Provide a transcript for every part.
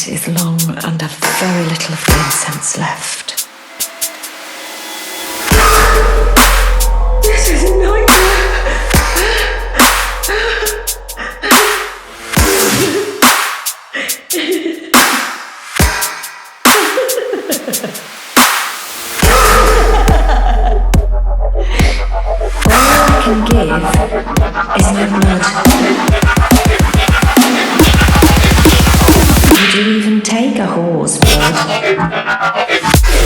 night is long and I've very little of the incense left. This is a nightmare. All I can give is my blood. Would you even take a whore's blood?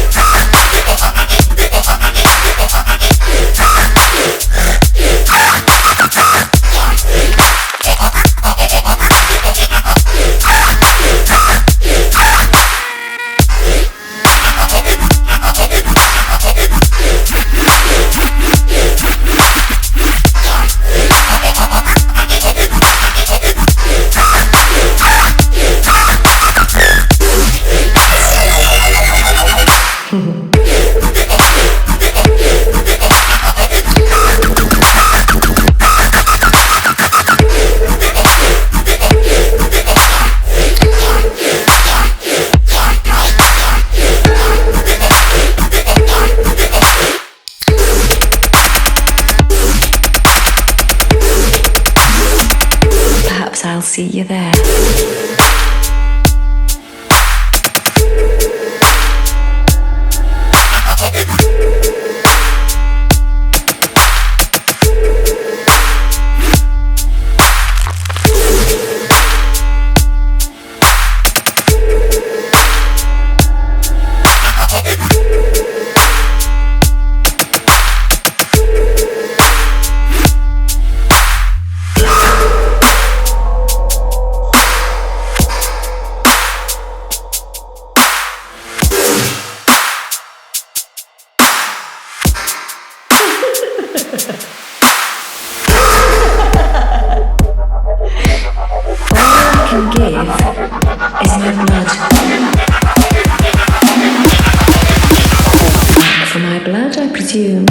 Perhaps I'll see you there. All I can give is my blood. For my blood, I presume.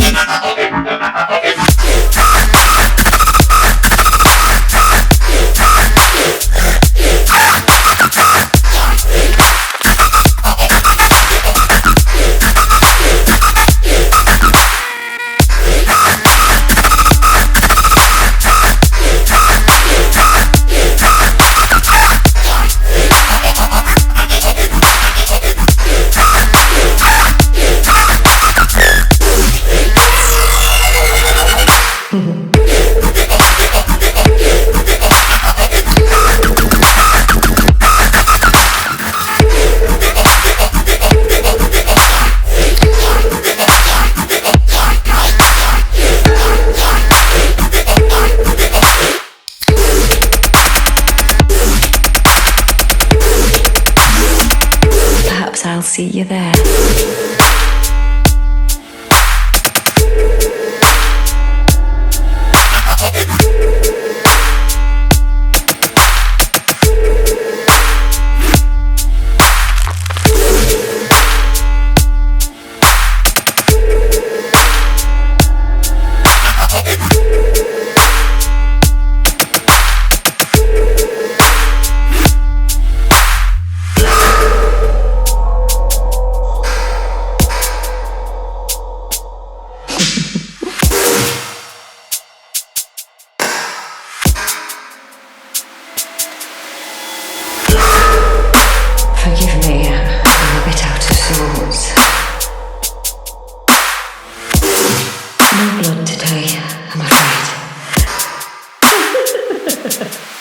Perhaps I'll see you there. Forgive me, I'm a bit out of sorts. No blood today, I'm afraid.